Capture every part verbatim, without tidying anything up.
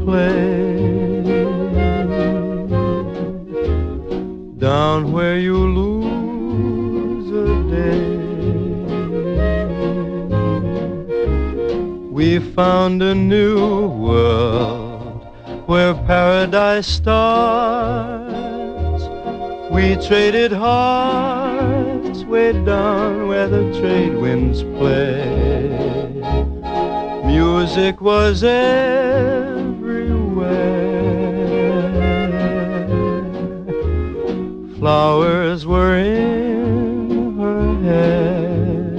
play. Down where you lose a day, we found a new world where paradise starts. We traded hearts way down where the trade winds play. Music was everywhere, flowers were in her hair.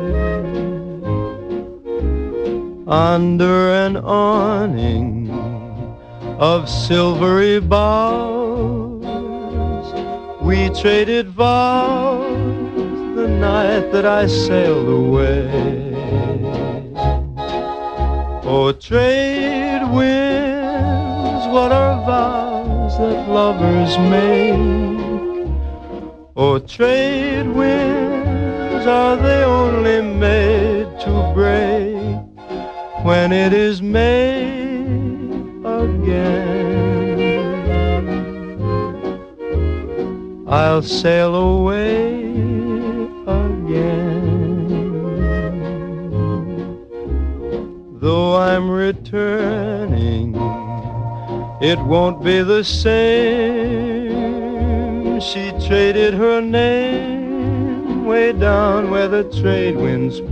Under an awning of silvery boughs, we traded vows the night that I sailed away. Oh, trade winds, what are vows that lovers make? Oh, trade winds, are they only made to break when it is made again? I'll sail away again. Though I'm returning, it won't be the same. She traded her name way down where the trade winds